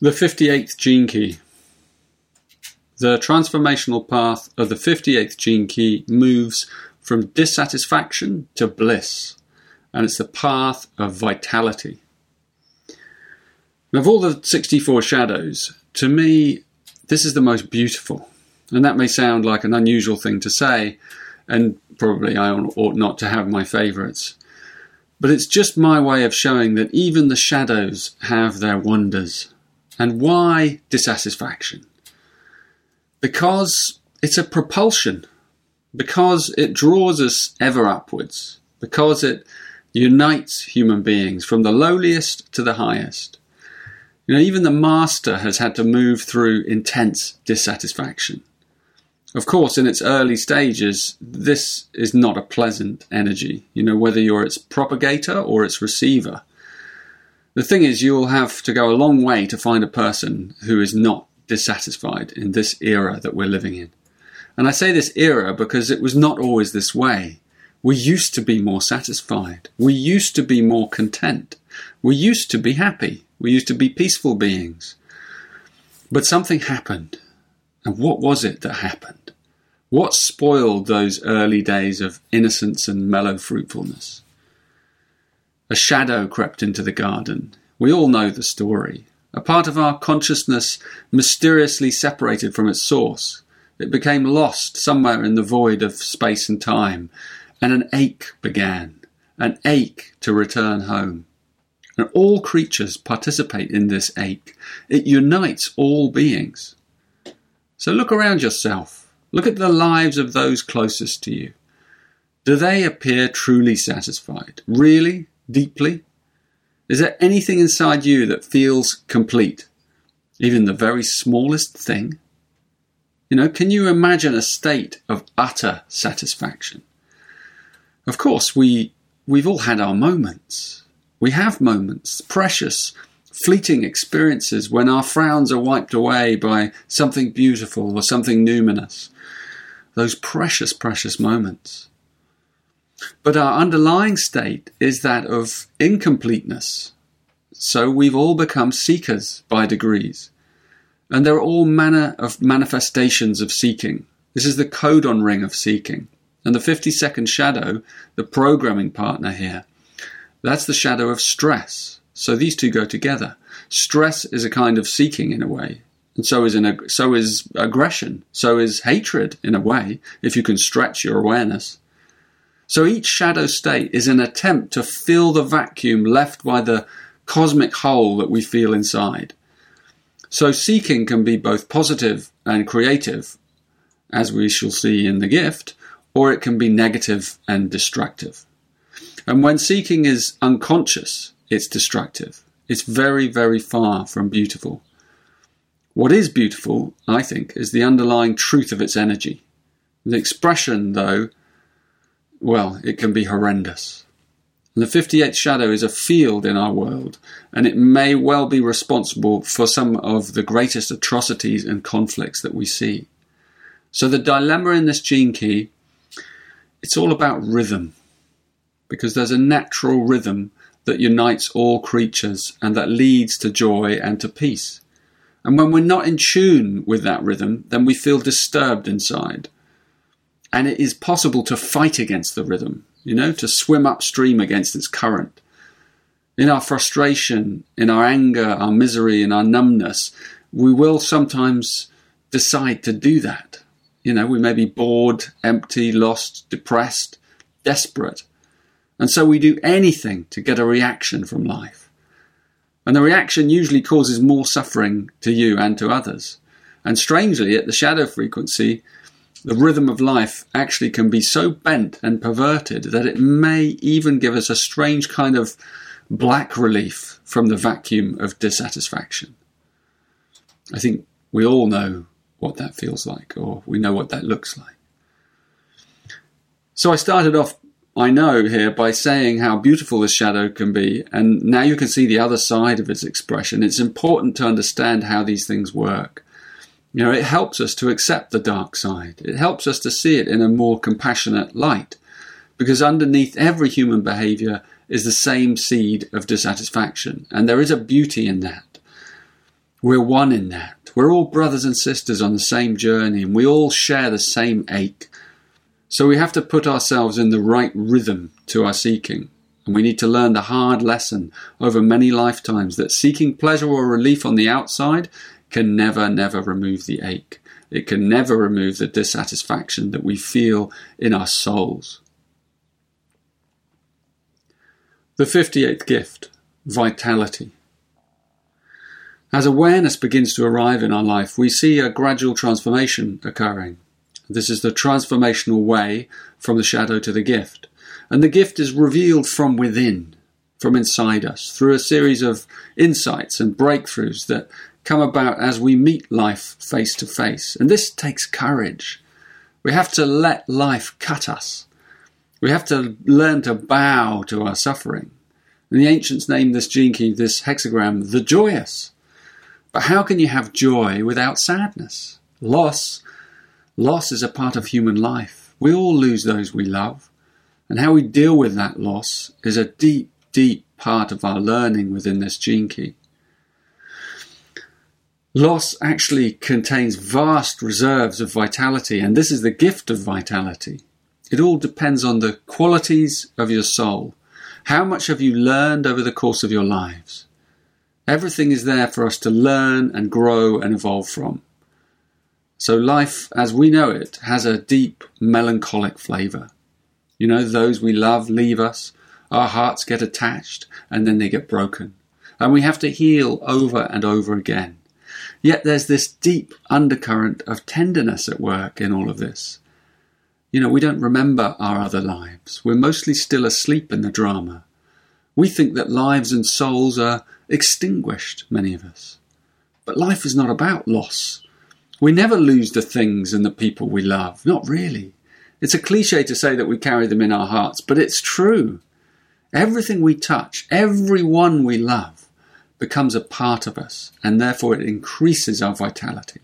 The 58th gene key. The transformational path of the 58th gene key moves from dissatisfaction to bliss, and it's the path of vitality. And of all the 64 shadows, to me, this is the most beautiful. And that may sound like an unusual thing to say, and probably I ought not to have my favourites. But it's just my way of showing that even the shadows have their wonders. And why dissatisfaction? Because it's a propulsion. Because it draws us ever upwards. Because it unites human beings from the lowliest to the highest. You know, even the master has had to move through intense dissatisfaction. Of course, in its early stages, this is not a pleasant energy, you know, whether you're its propagator or its receiver. The thing is, you'll have to go a long way to find a person who is not dissatisfied in this era that we're living in. And I say this era because it was not always this way. We used to be more satisfied. We used to be more content. We used to be happy. We used to be peaceful beings. But something happened. And what was it that happened? What spoiled those early days of innocence and mellow fruitfulness? A shadow crept into the garden. We all know the story. A part of our consciousness mysteriously separated from its source. It became lost somewhere in the void of space and time, and an ache began, an ache to return home. And all creatures participate in this ache. It unites all beings. So look around yourself. Look at the lives of those closest to you. Do they appear truly satisfied? Really? Deeply? Is there anything inside you that feels complete? Even the very smallest thing? You know, can you imagine a state of utter satisfaction? Of course, we've all had our moments. We have moments, precious, fleeting experiences when our frowns are wiped away by something beautiful or something numinous. Those precious, precious moments. But our underlying state is that of incompleteness. So we've all become seekers by degrees. And there are all manner of manifestations of seeking. This is the codon ring of seeking. And the 52nd shadow, the programming partner here, that's the shadow of stress. So these two go together. Stress is a kind of seeking in a way. And so is aggression. So is hatred in a way, if you can stretch your awareness. So each shadow state is an attempt to fill the vacuum left by the cosmic hole that we feel inside. So seeking can be both positive and creative, as we shall see in the gift, or it can be negative and destructive. And when seeking is unconscious, it's destructive. It's very, very far from beautiful. What is beautiful, I think, is the underlying truth of its energy. The expression, though, well, it can be horrendous. And the 58th shadow is a field in our world, and it may well be responsible for some of the greatest atrocities and conflicts that we see. So the dilemma in this gene key, it's all about rhythm, because there's a natural rhythm that unites all creatures and that leads to joy and to peace. And when we're not in tune with that rhythm, then we feel disturbed inside. And it is possible to fight against the rhythm, you know, to swim upstream against its current. In our frustration, in our anger, our misery, and our numbness, we will sometimes decide to do that. You know, we may be bored, empty, lost, depressed, desperate. And so we do anything to get a reaction from life. And the reaction usually causes more suffering to you and to others. And strangely, at the shadow frequency, the rhythm of life actually can be so bent and perverted that it may even give us a strange kind of black relief from the vacuum of dissatisfaction. I think we all know what that feels like, or we know what that looks like. So I started off, I know here, by saying how beautiful this shadow can be, and now you can see the other side of its expression. It's important to understand how these things work. You know, it helps us to accept the dark side. It helps us to see it in a more compassionate light, because underneath every human behavior is the same seed of dissatisfaction, and there is a beauty in that. We're one in that. We're all brothers and sisters on the same journey, and we all share the same ache. So we have to put ourselves in the right rhythm to our seeking. And we need to learn the hard lesson over many lifetimes that seeking pleasure or relief on the outside can never remove the ache. It can never remove the dissatisfaction that we feel in our souls. The 58th gift, vitality. As awareness begins to arrive in our life, we see a gradual transformation occurring. This is the transformational way from the shadow to the gift. And the gift is revealed from within, from inside us, through a series of insights and breakthroughs that come about as we meet life face to face. And this takes courage. We have to let life cut us. We have to learn to bow to our suffering. And the ancients named this gene key, this hexagram, the joyous. But how can you have joy without sadness? Loss is a part of human life. We all lose those we love. And how we deal with that loss is a deep, deep part of our learning within this gene key. Loss actually contains vast reserves of vitality, and this is the gift of vitality. It all depends on the qualities of your soul. How much have you learned over the course of your lives? Everything is there for us to learn and grow and evolve from. So life, as we know it, has a deep melancholic flavour. You know, those we love leave us, our hearts get attached, and then they get broken. And we have to heal over and over again. Yet there's this deep undercurrent of tenderness at work in all of this. You know, we don't remember our other lives. We're mostly still asleep in the drama. We think that lives and souls are extinguished, many of us. But life is not about loss. We never lose the things and the people we love. Not really. It's a cliche to say that we carry them in our hearts, but it's true. Everything we touch, everyone we love, becomes a part of us, and therefore it increases our vitality.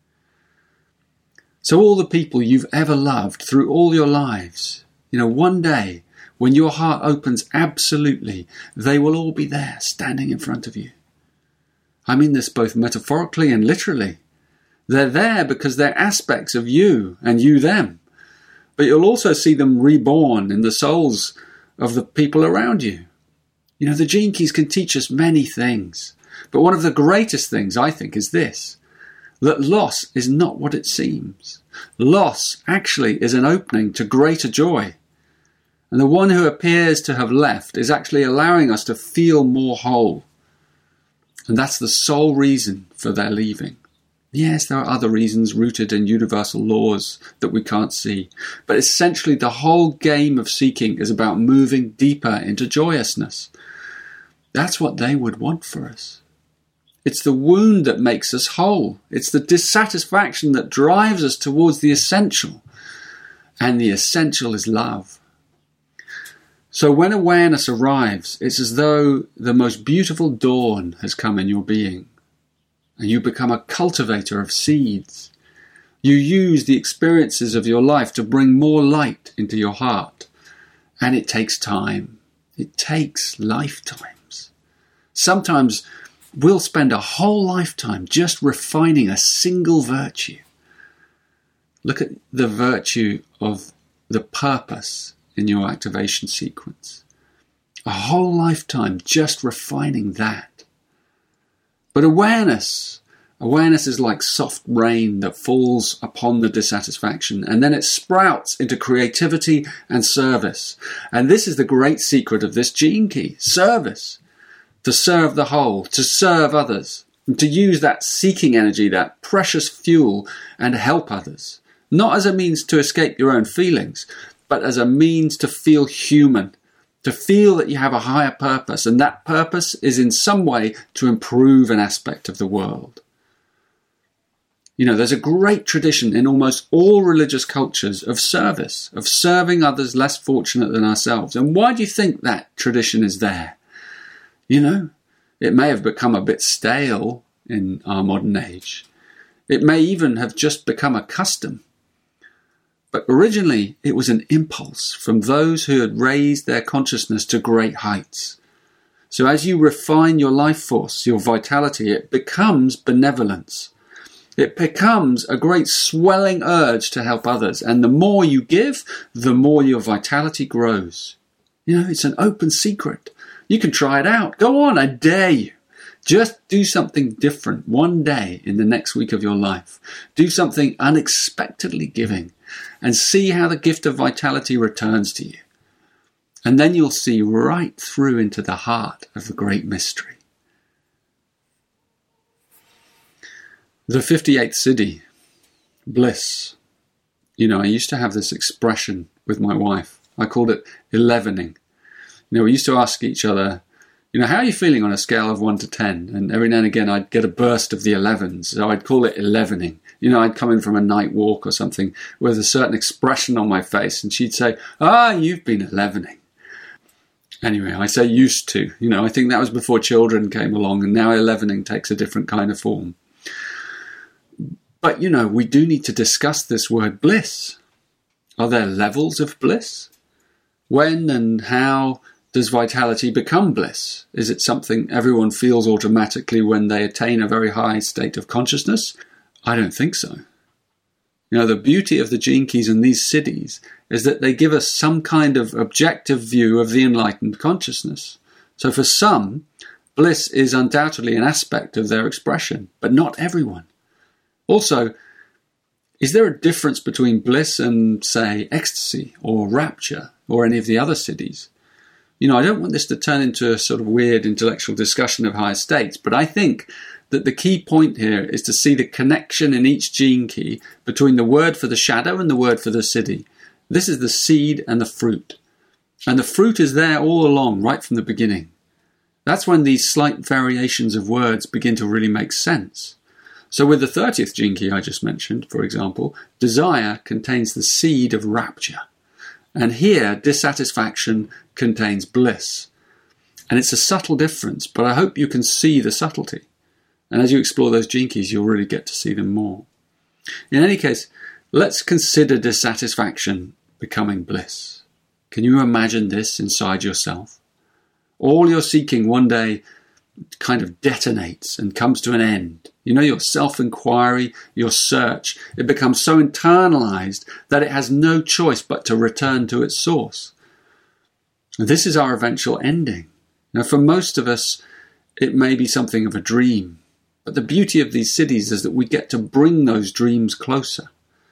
So all the people you've ever loved through all your lives, you know, one day, when your heart opens absolutely, they will all be there, standing in front of you. I mean this both metaphorically and literally. They're there because they're aspects of you and you them. But you'll also see them reborn in the souls of the people around you. You know, the gene keys can teach us many things. But one of the greatest things, I think, is this. That loss is not what it seems. Loss actually is an opening to greater joy. And the one who appears to have left is actually allowing us to feel more whole. And that's the sole reason for their leaving. Yes, there are other reasons rooted in universal laws that we can't see. But essentially the whole game of seeking is about moving deeper into joyousness. That's what they would want for us. It's the wound that makes us whole. It's the dissatisfaction that drives us towards the essential. And the essential is love. So when awareness arrives, it's as though the most beautiful dawn has come in your being. And you become a cultivator of seeds. You use the experiences of your life to bring more light into your heart. And it takes time. It takes lifetimes. Sometimes we'll spend a whole lifetime just refining a single virtue. Look at the virtue of the purpose in your activation sequence. A whole lifetime just refining that. But awareness is like soft rain that falls upon the dissatisfaction, and then it sprouts into creativity and service. And this is the great secret of this gene key, service. To serve the whole, to serve others, and to use that seeking energy, that precious fuel, and help others. Not as a means to escape your own feelings, but as a means to feel human. To feel that you have a higher purpose, and that purpose is in some way to improve an aspect of the world. You know, there's a great tradition in almost all religious cultures of service, of serving others less fortunate than ourselves. And why do you think that tradition is there? You know, it may have become a bit stale in our modern age. It may even have just become a custom. But originally, it was an impulse from those who had raised their consciousness to great heights. So as you refine your life force, your vitality, it becomes benevolence. It becomes a great swelling urge to help others. And the more you give, the more your vitality grows. You know, it's an open secret. You can try it out. Go on, I dare you. Just do something different one day in the next week of your life. Do something unexpectedly giving and see how the gift of vitality returns to you. And then you'll see right through into the heart of the great mystery. The 58th Siddhi, bliss. You know, I used to have this expression with my wife. I called it 11ing. You know, we used to ask each other, you know, how are you feeling on a scale of 1 to 10? And every now and again I'd get a burst of the 11s. So I'd call it 11ing. You know, I'd come in from a night walk or something with a certain expression on my face. And she'd say, you've been 11ing. Anyway, I say used to. You know, I think that was before children came along. And now 11ing takes a different kind of form. But, you know, we do need to discuss this word bliss. Are there levels of bliss? When and how does vitality become bliss? Is it something everyone feels automatically when they attain a very high state of consciousness? I don't think so. You know, the beauty of the Gene Keys and these siddhis is that they give us some kind of objective view of the enlightened consciousness. So for some, bliss is undoubtedly an aspect of their expression, but not everyone. Also, is there a difference between bliss and, say, ecstasy or rapture or any of the other siddhis? You know, I don't want this to turn into a sort of weird intellectual discussion of higher states, but I think that the key point here is to see the connection in each gene key between the word for the shadow and the word for the siddhi. This is the seed and the fruit. And the fruit is there all along, right from the beginning. That's when these slight variations of words begin to really make sense. So with the 30th gene key I just mentioned, for example, desire contains the seed of rapture. And here, dissatisfaction contains bliss. And it's a subtle difference, but I hope you can see the subtlety. And as you explore those gene keys, you'll really get to see them more. In any case, let's consider dissatisfaction becoming bliss. Can you imagine this inside yourself? All you're seeking one day kind of detonates and comes to an end. You know, your self-inquiry, your search, it becomes so internalized that it has no choice but to return to its source. This is our eventual ending. Now, for most of us, it may be something of a dream. But the beauty of these siddhis is that we get to bring those dreams closer.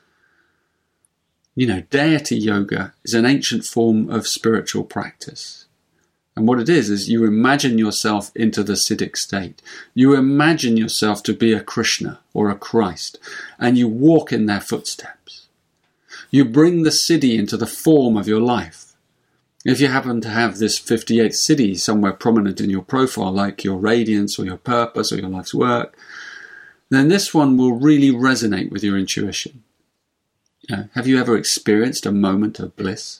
You know, deity yoga is an ancient form of spiritual practice. And what it is you imagine yourself into the siddhic state. You imagine yourself to be a Krishna or a Christ, and you walk in their footsteps. You bring the siddhi into the form of your life. If you happen to have this 58th siddhi somewhere prominent in your profile, like your radiance or your purpose or your life's work, then this one will really resonate with your intuition. You know, have you ever experienced a moment of bliss?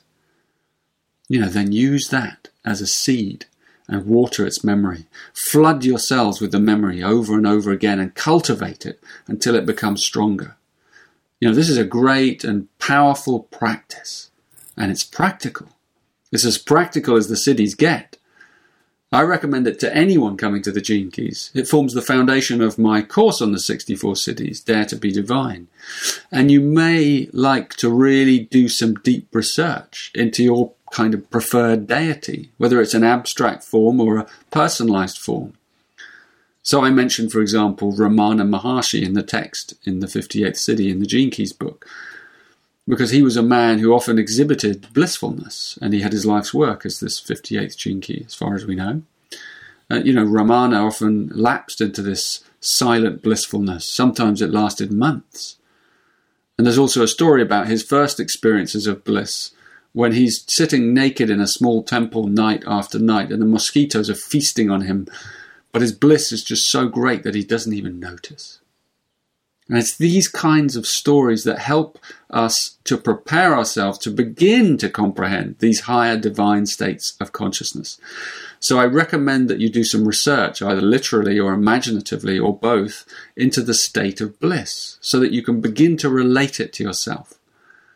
You know, then use that as a seed and water its memory. Flood your cells with the memory over and over again and cultivate it until it becomes stronger. You know, this is a great and powerful practice, and it's practical. It's as practical as the siddhis get. I recommend it to anyone coming to the Gene Keys. It forms the foundation of my course on the 64 siddhis, Dare to be Divine. And you may like to really do some deep research into your kind of preferred deity, whether it's an abstract form or a personalized form. So I mentioned, for example, Ramana Maharshi in the text in the 58th Siddhi in the Gene Keys book, because he was a man who often exhibited blissfulness, and he had his life's work as this 58th Gene Key, as far as we know. Ramana often lapsed into this silent blissfulness. Sometimes it lasted months. And there's also a story about his first experiences of bliss, when he's sitting naked in a small temple night after night, and the mosquitoes are feasting on him, but his bliss is just so great that he doesn't even notice. And it's these kinds of stories that help us to prepare ourselves to begin to comprehend these higher divine states of consciousness. So I recommend that you do some research, either literally or imaginatively or both, into the state of bliss, so that you can begin to relate it to yourself.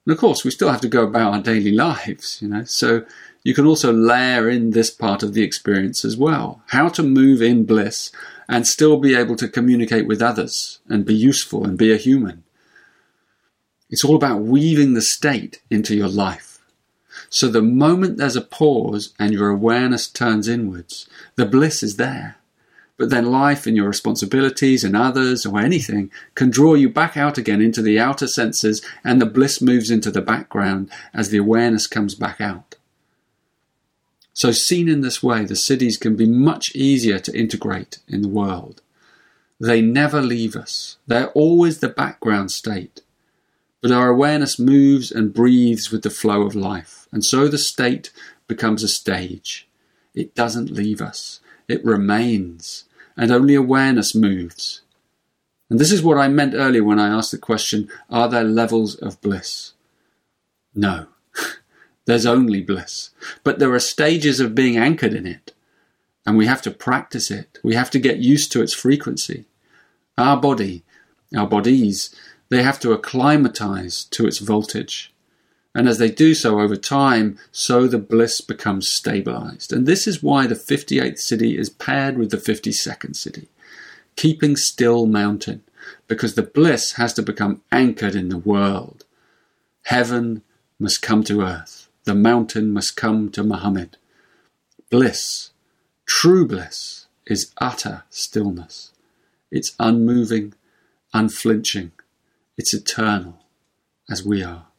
And of course, we still have to go about our daily lives, so you can also layer in this part of the experience as well. How to move in bliss and still be able to communicate with others and be useful and be a human. It's all about weaving the state into your life. So the moment there's a pause and your awareness turns inwards, the bliss is there. But then life and your responsibilities and others or anything can draw you back out again into the outer senses, and the bliss moves into the background as the awareness comes back out. So seen in this way, the siddhis can be much easier to integrate in the world. They never leave us. They're always the background state. But our awareness moves and breathes with the flow of life. And so the state becomes a stage. It doesn't leave us. It remains, and only awareness moves. And this is what I meant earlier when I asked the question, are there levels of bliss? No, there's only bliss. But there are stages of being anchored in it, and we have to practice it. We have to get used to its frequency. Our bodies, they have to acclimatize to its voltage. And as they do so over time, so the bliss becomes stabilized. And this is why the 58th siddhi is paired with the 52nd siddhi, keeping still mountain, because the bliss has to become anchored in the world. Heaven must come to earth. The mountain must come to Muhammad. Bliss, true bliss, is utter stillness. It's unmoving, unflinching. It's eternal, as we are.